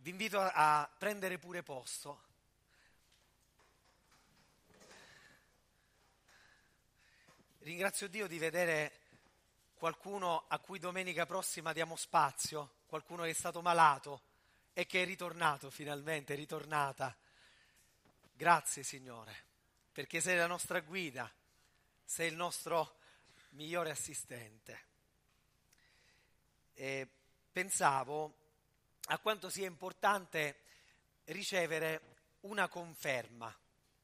Vi invito a prendere pure posto. Ringrazio Dio di vedere qualcuno a cui domenica prossima diamo spazio, qualcuno che è stato malato e che è ritornato finalmente, è ritornata. Grazie Signore, perché sei la nostra guida, sei il nostro migliore assistente. E pensavo a quanto sia importante ricevere una conferma.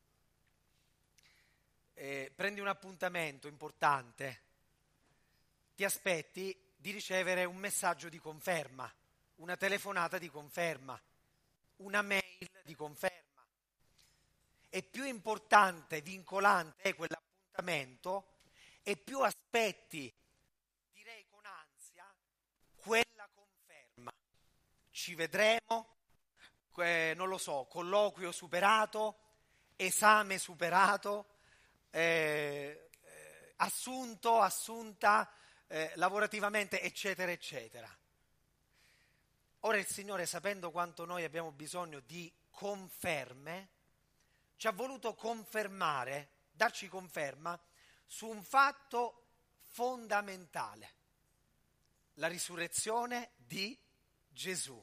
Prendi un appuntamento importante, ti aspetti di ricevere un messaggio di conferma, una telefonata di conferma, una mail di conferma. E più importante, vincolante è quell'appuntamento e più aspetti, direi con ansia, quella conferma. Ci vedremo, non lo so, colloquio superato, esame superato, assunto, assunta lavorativamente, eccetera, eccetera. Ora il Signore, sapendo quanto noi abbiamo bisogno di conferme, ci ha voluto confermare, darci conferma su un fatto fondamentale, la risurrezione di Gesù.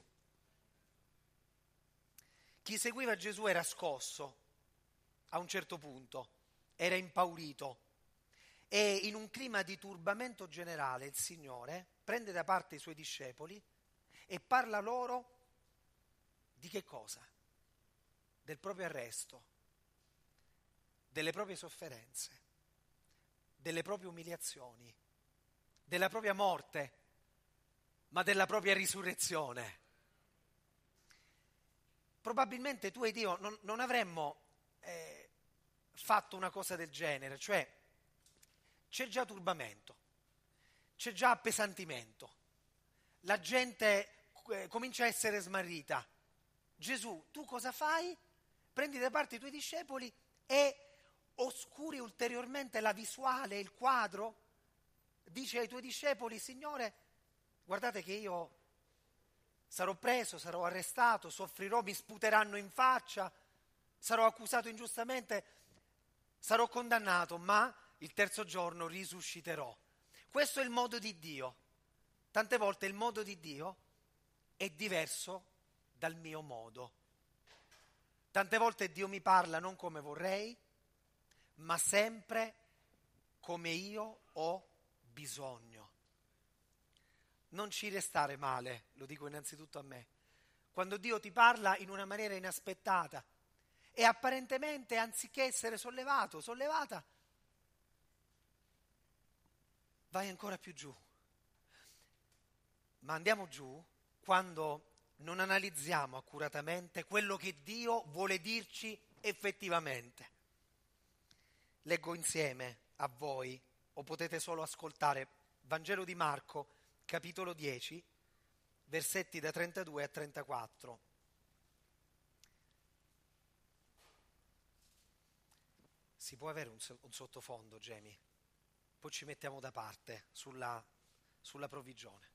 Chi seguiva Gesù era scosso a un certo punto, era impaurito e in un clima di turbamento generale il Signore prende da parte i suoi discepoli e parla loro di che cosa? Del proprio arresto, delle proprie sofferenze, delle proprie umiliazioni, della propria morte, ma della propria risurrezione. Probabilmente tu ed io non avremmo fatto una cosa del genere, cioè c'è già turbamento, c'è già appesantimento, la gente comincia a essere smarrita. Gesù, tu cosa fai? Prendi da parte i tuoi discepoli e oscuri ulteriormente la visuale, il quadro, dice ai tuoi discepoli: Signore, guardate che io sarò preso, sarò arrestato, soffrirò, mi sputeranno in faccia, sarò accusato ingiustamente, sarò condannato, ma il terzo giorno risusciterò. Questo è il modo di Dio. Tante volte il modo di Dio è diverso dal mio modo. Tante volte Dio mi parla non come vorrei, ma sempre come io ho bisogno. Non ci restare male, lo dico innanzitutto a me, quando Dio ti parla in una maniera inaspettata e apparentemente, anziché essere sollevato, sollevata, vai ancora più giù. Ma andiamo giù quando non analizziamo accuratamente quello che Dio vuole dirci effettivamente. Leggo insieme a voi, o potete solo ascoltare, Vangelo di Marco, capitolo 10, versetti da 32 a 34. Si può avere un sottofondo, Jamie? Poi ci mettiamo da parte sulla provvigione.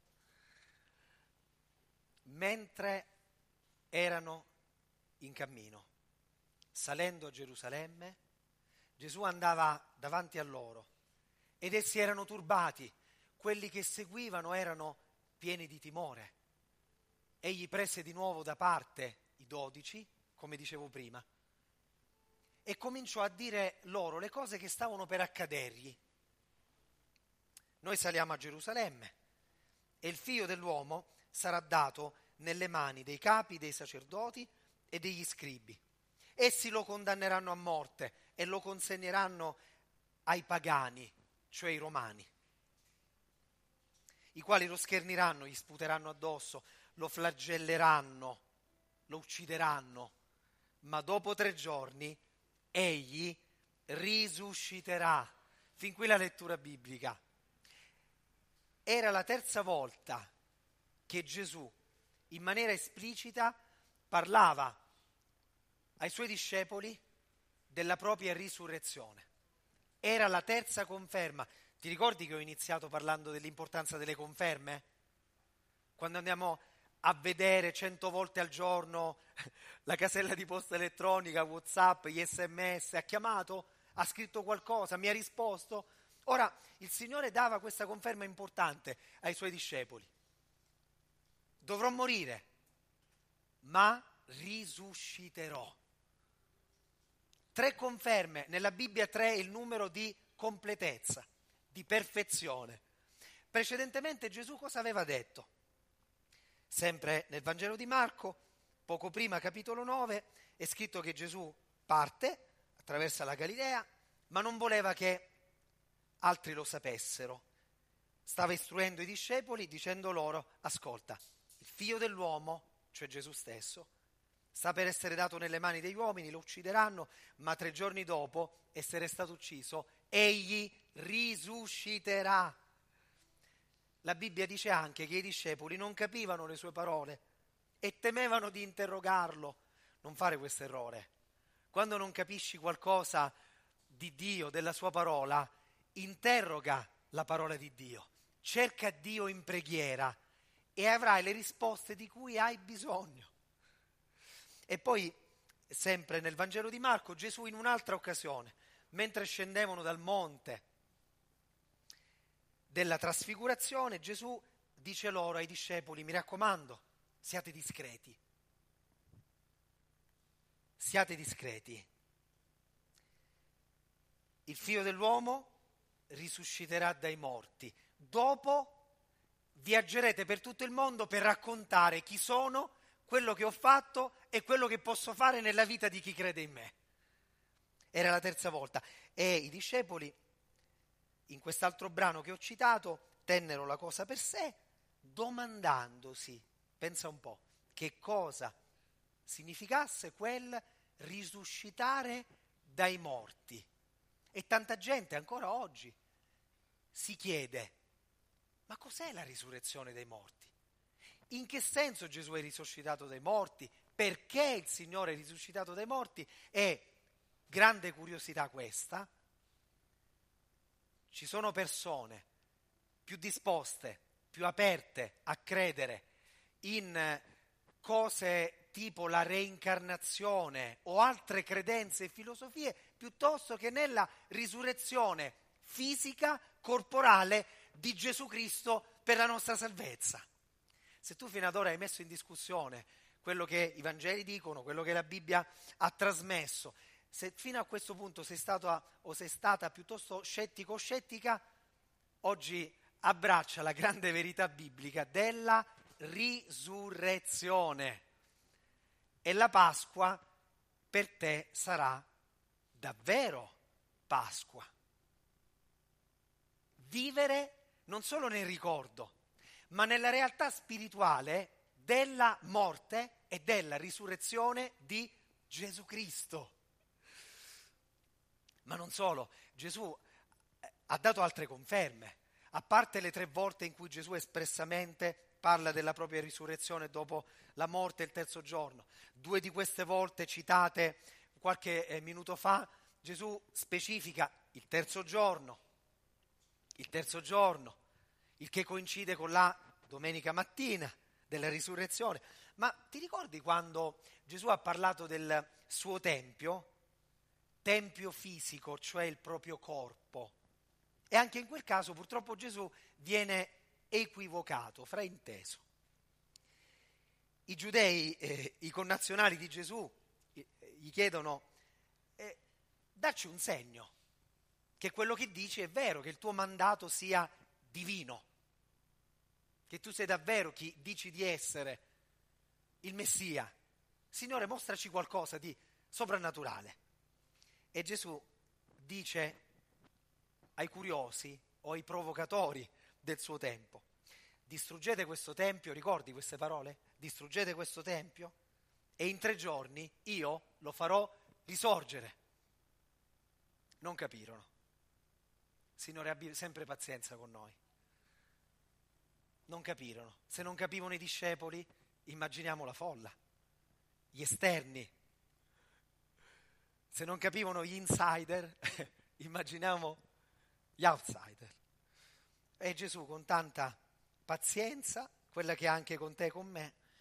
Mentre erano in cammino, salendo a Gerusalemme, Gesù andava davanti a loro ed essi erano turbati. Quelli che seguivano erano pieni di timore. Egli prese di nuovo da parte i 12, come dicevo prima, e cominciò a dire loro le cose che stavano per accadergli. Noi saliamo a Gerusalemme e il figlio dell'uomo sarà dato nelle mani dei capi dei sacerdoti e degli scribi. Essi lo condanneranno a morte e lo consegneranno ai pagani, cioè i romani, i quali lo scherniranno, gli sputeranno addosso, lo flagelleranno, lo uccideranno, ma dopo 3 giorni egli risusciterà. Fin qui la lettura biblica. Era la terza volta che Gesù, in maniera esplicita, parlava ai suoi discepoli della propria risurrezione. Era la terza conferma. Ti ricordi che ho iniziato parlando dell'importanza delle conferme? Quando andiamo a vedere 100 volte al giorno la casella di posta elettronica, WhatsApp, gli SMS, ha chiamato, ha scritto qualcosa, mi ha risposto. Ora, il Signore dava questa conferma importante ai Suoi discepoli. Dovrò morire, ma risusciterò. 3 conferme, nella Bibbia 3 è il numero di completezza, di perfezione. Precedentemente Gesù cosa aveva detto? Sempre nel Vangelo di Marco, poco prima, capitolo 9, è scritto che Gesù parte, attraversa la Galilea, ma non voleva che altri lo sapessero. Stava istruendo i discepoli dicendo loro: ascolta, il figlio dell'uomo, cioè Gesù stesso, sta per essere dato nelle mani degli uomini, lo uccideranno, ma 3 giorni dopo essere stato ucciso, egli risusciterà. La Bibbia dice anche che i discepoli non capivano le sue parole e temevano di interrogarlo. Non fare questo errore. Quando non capisci qualcosa di Dio, della sua parola, interroga la parola di Dio, cerca Dio in preghiera e avrai le risposte di cui hai bisogno. E poi, sempre nel Vangelo di Marco, Gesù in un'altra occasione, mentre scendevano dal monte della trasfigurazione, Gesù dice loro, ai discepoli: mi raccomando, siate discreti. Siate discreti. Il figlio dell'uomo risusciterà dai morti. Dopo viaggerete per tutto il mondo per raccontare chi sono, quello che ho fatto e quello che posso fare nella vita di chi crede in me. Era la 3ª volta. E i discepoli, in quest'altro brano che ho citato, tennero la cosa per sé, domandandosi, pensa un po', che cosa significasse quel risuscitare dai morti. E tanta gente ancora oggi si chiede: ma cos'è la risurrezione dei morti? In che senso Gesù è risuscitato dai morti? Perché il Signore è risuscitato dai morti? E grande curiosità questa. Ci sono persone più disposte, più aperte a credere in cose tipo la reincarnazione o altre credenze e filosofie, piuttosto che nella risurrezione fisica, corporale di Gesù Cristo per la nostra salvezza. Se tu fino ad ora hai messo in discussione quello che i Vangeli dicono, quello che la Bibbia ha trasmesso, se fino a questo punto sei stato o sei stata piuttosto scettico o scettica, oggi abbraccia la grande verità biblica della risurrezione. E la Pasqua per te sarà davvero Pasqua. Vivere non solo nel ricordo, ma nella realtà spirituale della morte e della risurrezione di Gesù Cristo. Ma non solo, Gesù ha dato altre conferme, a parte le 3 volte in cui Gesù espressamente parla della propria risurrezione dopo la morte e il 3° giorno. 2 di queste volte citate qualche minuto fa, Gesù specifica il 3° giorno, il che coincide con la domenica mattina della risurrezione. Ma ti ricordi quando Gesù ha parlato del suo tempio fisico, cioè il proprio corpo? E anche in quel caso purtroppo Gesù viene equivocato, frainteso. I giudei, i connazionali di Gesù, gli chiedono: dacci un segno, che quello che dici è vero, che il tuo mandato sia divino, che tu sei davvero chi dici di essere, il Messia. Signore, mostraci qualcosa di soprannaturale. E Gesù dice ai curiosi o ai provocatori del suo tempo: distruggete questo tempio, ricordi queste parole? Distruggete questo tempio e in 3 giorni io lo farò risorgere. Non capirono. Signore, abbi sempre pazienza con noi. Non capirono. Se non capivano i discepoli, immaginiamo la folla, gli esterni. Se non capivano gli insider, immaginiamo gli outsider. E Gesù, con tanta pazienza, quella che ha anche con te e con me,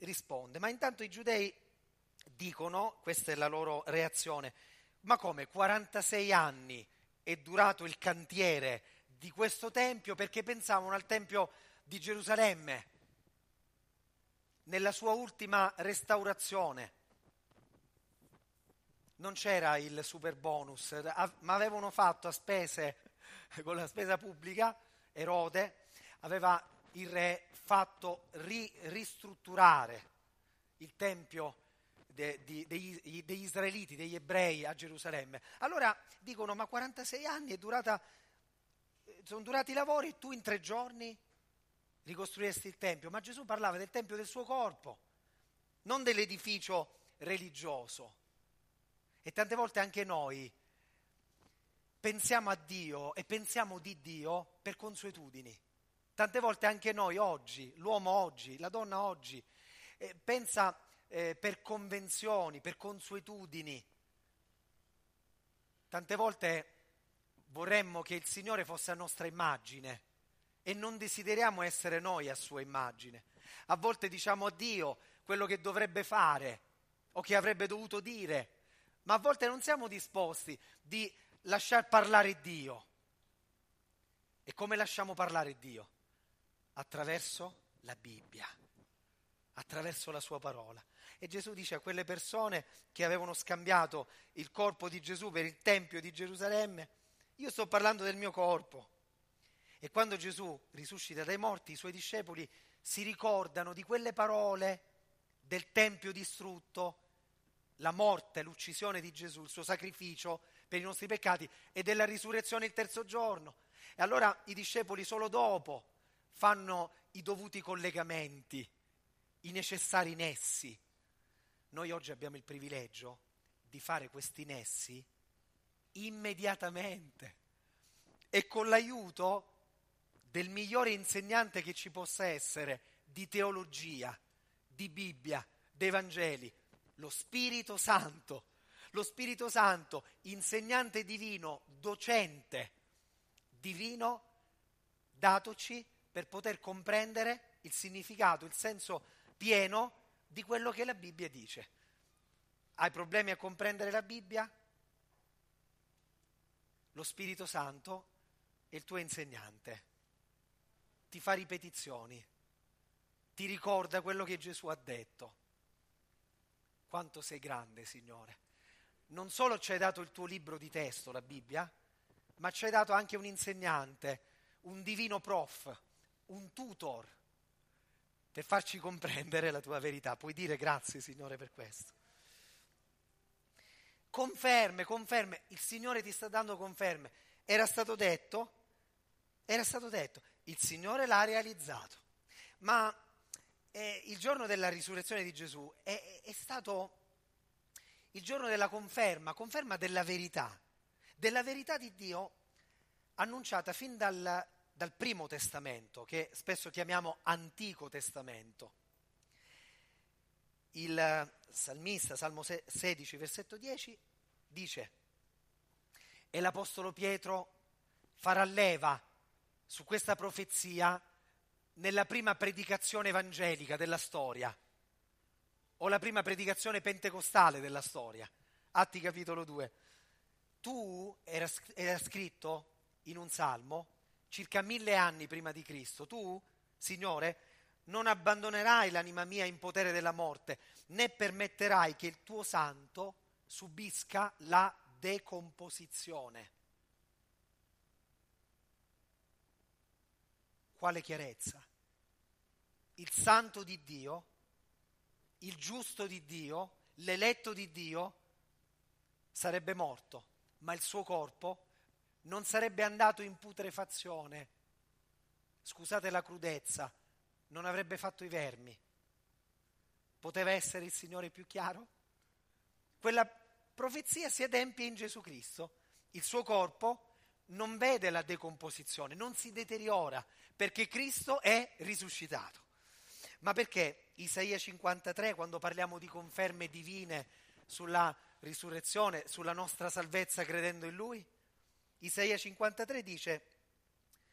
risponde. Ma intanto i giudei dicono, questa è la loro reazione, ma come 46 anni è durato il cantiere di questo tempio, perché pensavano al tempio di Gerusalemme nella sua ultima restaurazione. Non c'era il super bonus, ma avevano fatto a spese, con la spesa pubblica, Erode aveva il re fatto ristrutturare il tempio degli israeliti, degli ebrei a Gerusalemme. Allora dicono, ma 46 anni sono durati i lavori e tu in 3 giorni ricostruiresti il tempio? Ma Gesù parlava del tempio del suo corpo, non dell'edificio religioso. E tante volte anche noi pensiamo a Dio e pensiamo di Dio per consuetudini. Tante volte anche noi oggi, l'uomo oggi, la donna oggi, pensa per convenzioni, per consuetudini. Tante volte vorremmo che il Signore fosse a nostra immagine e non desideriamo essere noi a sua immagine. A volte diciamo a Dio quello che dovrebbe fare o che avrebbe dovuto dire, ma a volte non siamo disposti di lasciar parlare Dio. E come lasciamo parlare Dio? Attraverso la Bibbia, attraverso la sua parola. E Gesù dice a quelle persone che avevano scambiato il corpo di Gesù per il Tempio di Gerusalemme, io sto parlando del mio corpo. E quando Gesù risuscita dai morti, i suoi discepoli si ricordano di quelle parole del Tempio distrutto, la morte, l'uccisione di Gesù, il suo sacrificio per i nostri peccati e della risurrezione il 3° giorno. E allora i discepoli solo dopo fanno i dovuti collegamenti, i necessari nessi. Noi oggi abbiamo il privilegio di fare questi nessi immediatamente e con l'aiuto del migliore insegnante che ci possa essere di teologia, di Bibbia, dei Vangeli, lo Spirito Santo, insegnante divino, docente divino, datoci per poter comprendere il significato, il senso pieno di quello che la Bibbia dice. Hai problemi a comprendere la Bibbia? Lo Spirito Santo è il tuo insegnante, ti fa ripetizioni, ti ricorda quello che Gesù ha detto. Quanto sei grande, Signore. Non solo ci hai dato il tuo libro di testo, la Bibbia, ma ci hai dato anche un insegnante, un divino prof, un tutor, per farci comprendere la tua verità. Puoi dire grazie, Signore, per questo. Conferme, il Signore ti sta dando conferme. Era stato detto, il Signore l'ha realizzato. Ma il giorno della risurrezione di Gesù è stato il giorno della conferma della verità di Dio annunciata fin dal Primo Testamento, che spesso chiamiamo Antico Testamento. Il salmista, Salmo 16, versetto 10, dice: e l'Apostolo Pietro farà leva su questa profezia nella prima predicazione evangelica della storia, o la prima predicazione pentecostale della storia, Atti capitolo 2. Era scritto in un salmo circa 1000 anni prima di Cristo, tu, Signore, non abbandonerai l'anima mia in potere della morte, né permetterai che il tuo santo subisca la decomposizione. Quale chiarezza? Il santo di Dio, il giusto di Dio, l'eletto di Dio sarebbe morto, ma il suo corpo non sarebbe andato in putrefazione. Scusate la crudezza, non avrebbe fatto i vermi. Poteva essere il Signore più chiaro? Quella profezia si adempie in Gesù Cristo. Il suo corpo non vede la decomposizione, non si deteriora, perché Cristo è risuscitato. Ma perché Isaia 53, quando parliamo di conferme divine sulla risurrezione, sulla nostra salvezza credendo in Lui? Isaia 53 dice,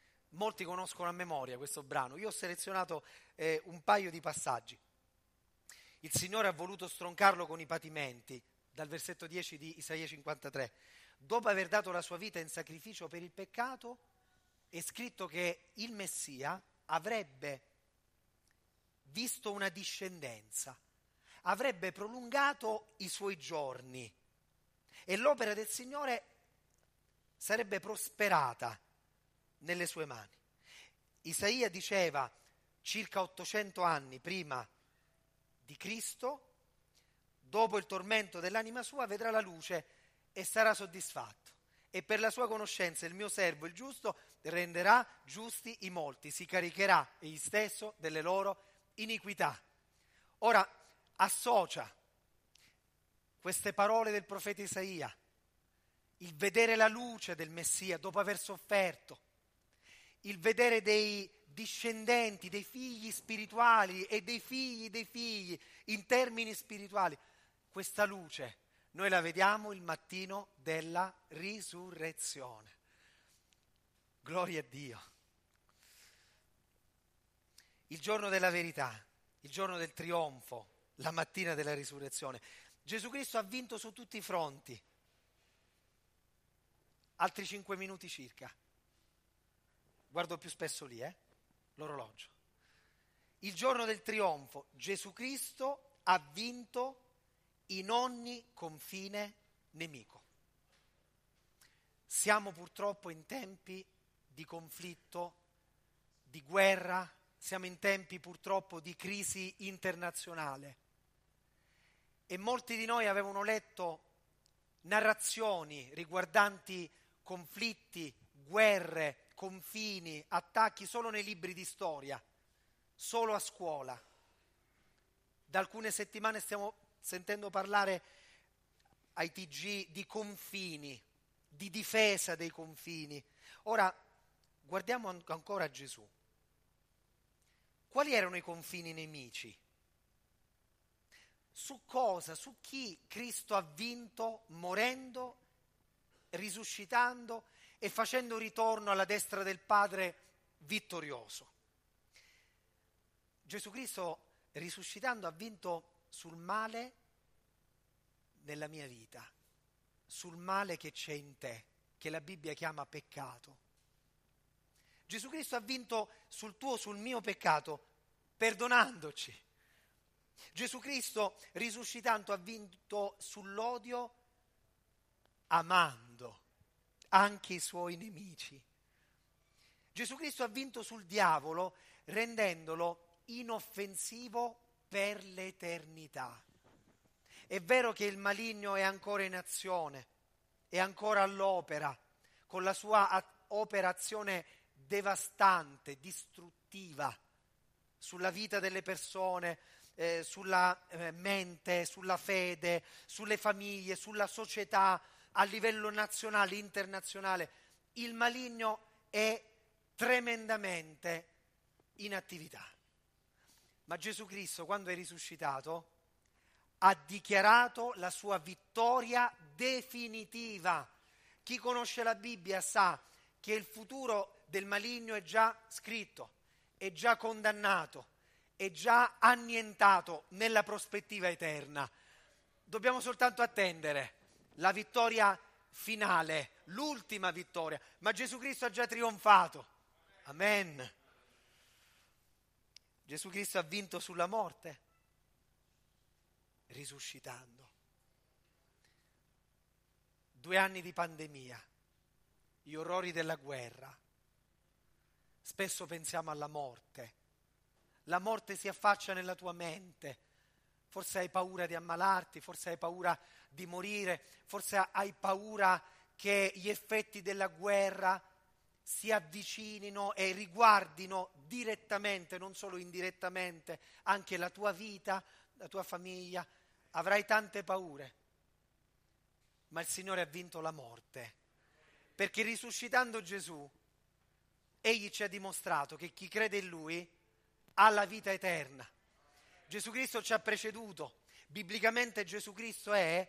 molti conoscono a memoria questo brano, io ho selezionato un paio di passaggi. il Signore ha voluto stroncarlo con i patimenti, dal versetto 10 di Isaia 53. Dopo aver dato la sua vita in sacrificio per il peccato, è scritto che il Messia avrebbe visto una discendenza, avrebbe prolungato i suoi giorni e l'opera del Signore sarebbe prosperata nelle sue mani. Isaia diceva circa 800 anni prima di Cristo: dopo il tormento dell'anima sua vedrà la luce e sarà soddisfatto, e per la sua conoscenza il mio servo, il giusto, renderà giusti i molti, si caricherà egli stesso delle loro iniquità. Ora associa queste parole del profeta Isaia, il vedere la luce del Messia dopo aver sofferto, il vedere dei discendenti, dei figli spirituali e dei figli in termini spirituali. Questa luce noi la vediamo il mattino della risurrezione. Gloria a Dio. Il giorno della verità, il giorno del trionfo, la mattina della risurrezione. Gesù Cristo ha vinto su tutti i fronti. Altri 5 minuti circa. Guardo più spesso lì, l'orologio. Il giorno del trionfo, Gesù Cristo ha vinto in ogni confine nemico. Siamo purtroppo in tempi di conflitto, di guerra, siamo in tempi purtroppo di crisi internazionale e molti di noi avevano letto narrazioni riguardanti conflitti, guerre, confini, attacchi solo nei libri di storia, solo a scuola. Da alcune settimane stiamo sentendo parlare ai TG di confini, di difesa dei confini. Ora, guardiamo ancora Gesù. Quali erano i confini nemici? Su cosa, su chi Cristo ha vinto morendo, risuscitando e facendo ritorno alla destra del Padre vittorioso? Gesù Cristo risuscitando ha vinto sul male nella mia vita, sul male che c'è in te, che la Bibbia chiama peccato. Gesù Cristo ha vinto sul tuo, sul mio peccato, perdonandoci. Gesù Cristo risuscitando ha vinto sull'odio, amando anche i suoi nemici. Gesù Cristo ha vinto sul diavolo, rendendolo inoffensivo per l'eternità. È vero che il maligno è ancora in azione, è ancora all'opera, con la sua operazione devastante, distruttiva, sulla vita delle persone, sulla mente, sulla fede, sulle famiglie, sulla società, a livello nazionale, internazionale. Il maligno è tremendamente in attività. Ma Gesù Cristo, quando è risuscitato, ha dichiarato la sua vittoria definitiva. Chi conosce la Bibbia sa che il futuro del maligno è già scritto, è già condannato, è già annientato nella prospettiva eterna. Dobbiamo soltanto attendere la vittoria finale, l'ultima vittoria, ma Gesù Cristo ha già trionfato. Amen. Gesù Cristo ha vinto sulla morte, risuscitando. 2 anni di pandemia, gli orrori della guerra. Spesso pensiamo alla morte. La morte si affaccia nella tua mente. Forse hai paura di ammalarti, forse hai paura di morire, forse hai paura che gli effetti della guerra si avvicinino e riguardino direttamente, non solo indirettamente, anche la tua vita, la tua famiglia. Avrai tante paure, ma il Signore ha vinto la morte, perché risuscitando Gesù, Egli ci ha dimostrato che chi crede in Lui ha la vita eterna. Gesù Cristo ci ha preceduto. Biblicamente Gesù Cristo è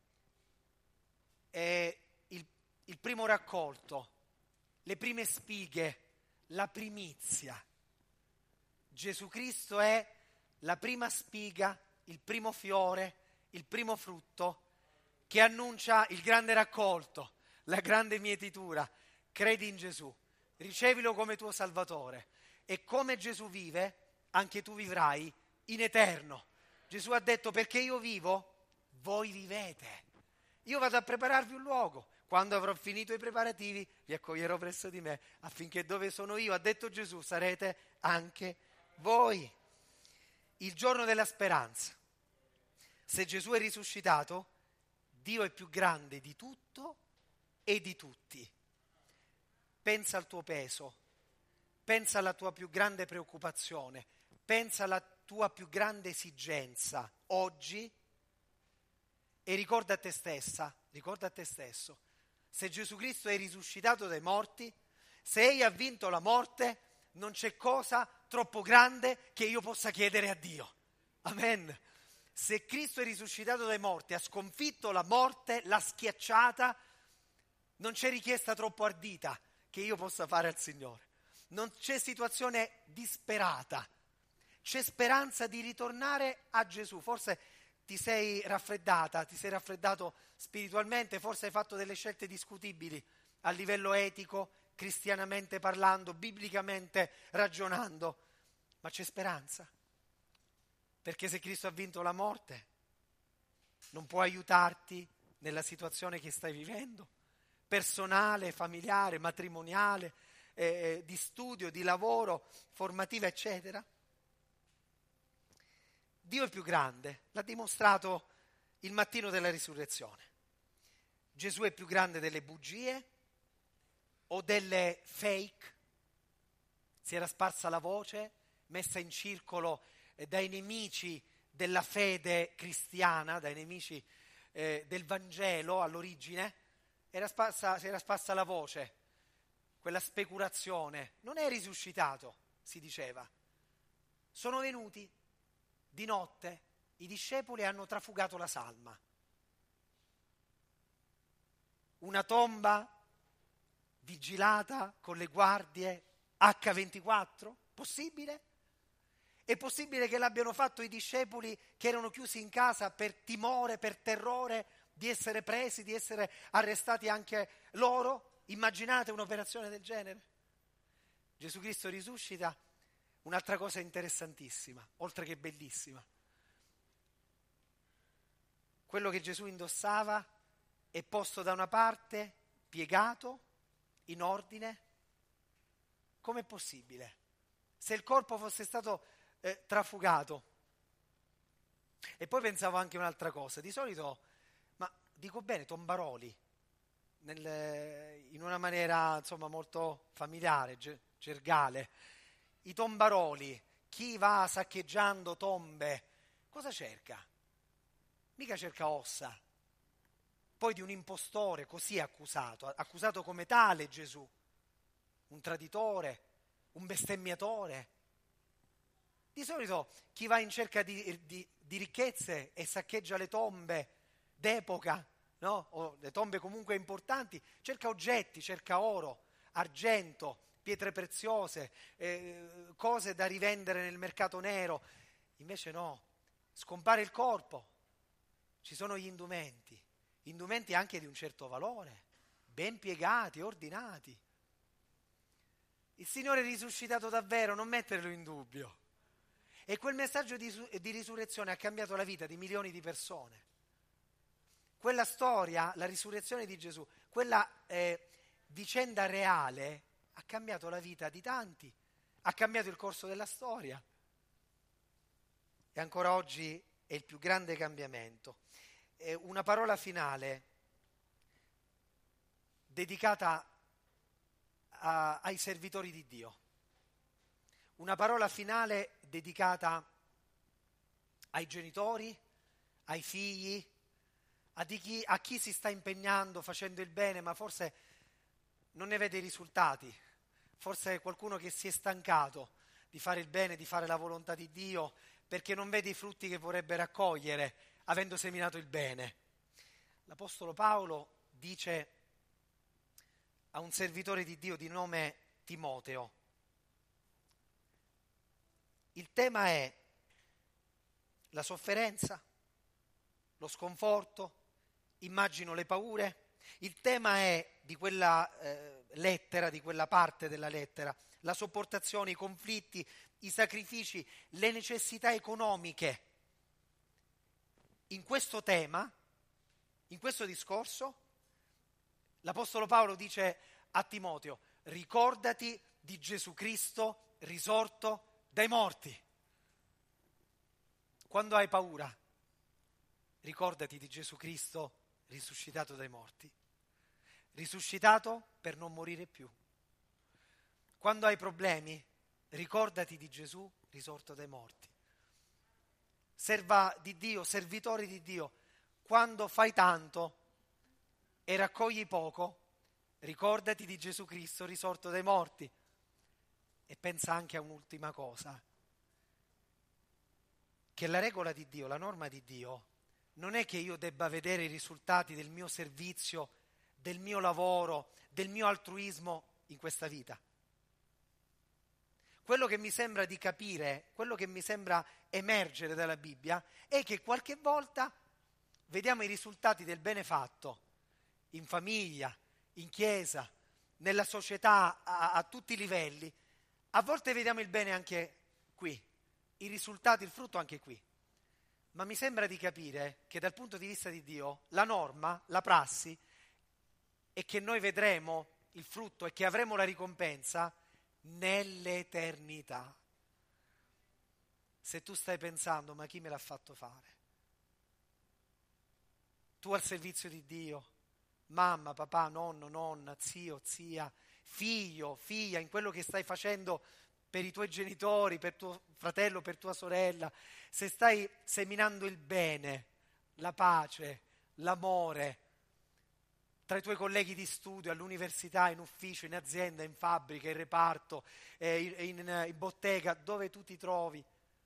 il primo raccolto, le prime spighe, la primizia. Gesù Cristo è la prima spiga il primo fiore, il primo frutto che annuncia il grande raccolto, la grande mietitura. Credi in Gesù, ricevilo come tuo Salvatore e come Gesù vive, anche tu vivrai in eterno. Gesù ha detto: perché io vivo, voi vivete. Io vado a prepararvi un luogo. Quando avrò finito i preparativi, vi accoglierò presso di me, affinché dove sono io, ha detto Gesù, sarete anche voi. Il giorno della speranza. Se Gesù è risuscitato, Dio è più grande di tutto e di tutti. Pensa al tuo peso, pensa alla tua più grande preoccupazione, pensa alla tua più grande esigenza oggi e ricorda a te stessa, ricorda a te stesso, se Gesù Cristo è risuscitato dai morti, se Egli ha vinto la morte, non c'è cosa troppo grande che io possa chiedere a Dio. Amen. Se Cristo è risuscitato dai morti, ha sconfitto la morte, l'ha schiacciata, non c'è richiesta troppo ardita che io possa fare al Signore. Non c'è situazione disperata, c'è speranza di ritornare a Gesù. Forse ti sei raffreddata, ti sei raffreddato spiritualmente, forse hai fatto delle scelte discutibili a livello etico, cristianamente parlando, biblicamente ragionando, ma c'è speranza. Perché se Cristo ha vinto la morte, non può aiutarti nella situazione che stai vivendo, personale, familiare, matrimoniale, di studio, di lavoro, formativa, eccetera. Dio è più grande, l'ha dimostrato il mattino della risurrezione. Gesù è più grande delle bugie o delle fake. Si era sparsa la voce, messa in circolo dai nemici della fede cristiana, dai nemici del Vangelo all'origine, si era sparsa la voce, quella speculazione. Non è risuscitato, si diceva. Sono venuti di notte, i discepoli hanno trafugato la salma. Una tomba vigilata con le guardie H24? Possibile? È possibile che l'abbiano fatto i discepoli che erano chiusi in casa per timore, per terrore di essere presi, di essere arrestati anche loro? Immaginate un'operazione del genere? Gesù Cristo risuscita. Un'altra cosa interessantissima, oltre che bellissima. Quello che Gesù indossava è posto da una parte, piegato, in ordine. Com'è possibile? Se il corpo fosse stato trafugato. E poi pensavo anche un'altra cosa. Di solito, ma dico bene, tombaroli, in una maniera insomma molto familiare, gergale. I tombaroli, chi va saccheggiando tombe, cosa cerca? Mica cerca ossa. Poi di un impostore così accusato come tale Gesù, un traditore, un bestemmiatore. Di solito chi va in cerca di ricchezze e saccheggia le tombe d'epoca, no? O le tombe comunque importanti, cerca oggetti, cerca oro, argento, pietre preziose, cose da rivendere nel mercato nero. Invece no, scompare il corpo, ci sono gli indumenti anche di un certo valore, ben piegati, ordinati. Il Signore è risuscitato davvero, non metterlo in dubbio. E quel messaggio di risurrezione ha cambiato la vita di milioni di persone. Quella storia, la risurrezione di Gesù, quella vicenda reale ha cambiato la vita di tanti, ha cambiato il corso della storia e ancora oggi è il più grande cambiamento. Una parola finale dedicata ai servitori di Dio, una parola finale dedicata ai genitori, ai figli, a chi si sta impegnando, facendo il bene, ma forse non ne vede i risultati. Forse qualcuno che si è stancato di fare il bene, di fare la volontà di Dio, perché non vede i frutti che vorrebbe raccogliere, avendo seminato il bene. L'Apostolo Paolo dice a un servitore di Dio di nome Timoteo: il tema è la sofferenza, lo sconforto, immagino le paure. Il tema è di quella lettera, di quella parte della lettera, la sopportazione, i conflitti, i sacrifici, le necessità economiche. In questo tema, in questo discorso, l'Apostolo Paolo dice a Timoteo: ricordati di Gesù Cristo risorto dai morti. Quando hai paura, ricordati di Gesù Cristo risuscitato dai morti, risuscitato per non morire più. Quando hai problemi, ricordati di Gesù risorto dai morti. Serva di Dio, servitori di Dio, quando fai tanto e raccogli poco, ricordati di Gesù Cristo risorto dai morti. E pensa anche a un'ultima cosa, che la regola di Dio, la norma di Dio, non è che io debba vedere i risultati del mio servizio, del mio lavoro, del mio altruismo in questa vita. Quello che mi sembra di capire, quello che mi sembra emergere dalla Bibbia, è che qualche volta vediamo i risultati del bene fatto in famiglia, in chiesa, nella società, a tutti i livelli. A volte vediamo il bene anche qui, i risultati, il frutto anche qui. Ma mi sembra di capire che dal punto di vista di Dio, la norma, la prassi, è che noi vedremo il frutto e che avremo la ricompensa nell'eternità. Se tu stai pensando, ma chi me l'ha fatto fare? Tu al servizio di Dio, mamma, papà, nonno, nonna, zio, zia, figlio, figlia, in quello che stai facendo per i tuoi genitori, per tuo fratello, per tua sorella, se stai seminando il bene, la pace, l'amore tra i tuoi colleghi di studio, all'università, in ufficio, in azienda, in fabbrica, in reparto, in bottega, dove tu ti trovi,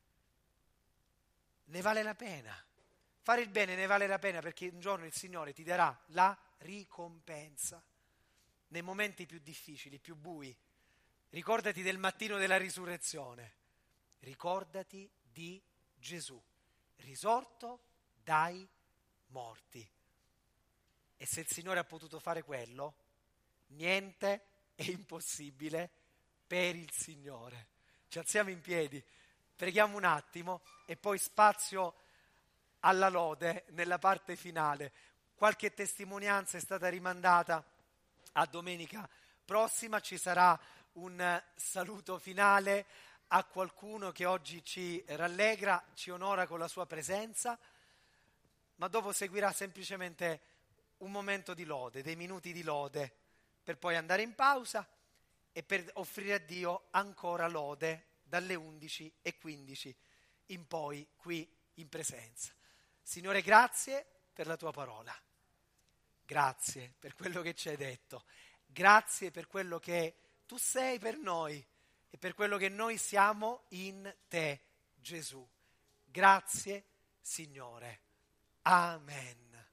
ne vale la pena. Fare il bene ne vale la pena, perché un giorno il Signore ti darà la ricompensa nei momenti più difficili, più bui. Ricordati del mattino della risurrezione, ricordati di Gesù, risorto dai morti. E se il Signore ha potuto fare quello, niente è impossibile per il Signore. Ci alziamo in piedi, preghiamo un attimo e poi spazio alla lode nella parte finale. Qualche testimonianza è stata rimandata a domenica prossima, ci sarà un saluto finale a qualcuno che oggi ci rallegra, ci onora con la sua presenza, ma dopo seguirà semplicemente un momento di lode, dei minuti di lode, per poi andare in pausa e per offrire a Dio ancora lode dalle 11:15 in poi qui in presenza. Signore, grazie per la tua parola, grazie per quello che ci hai detto, grazie per quello che tu sei per noi e per quello che noi siamo in te, Gesù. Grazie, Signore. Amen.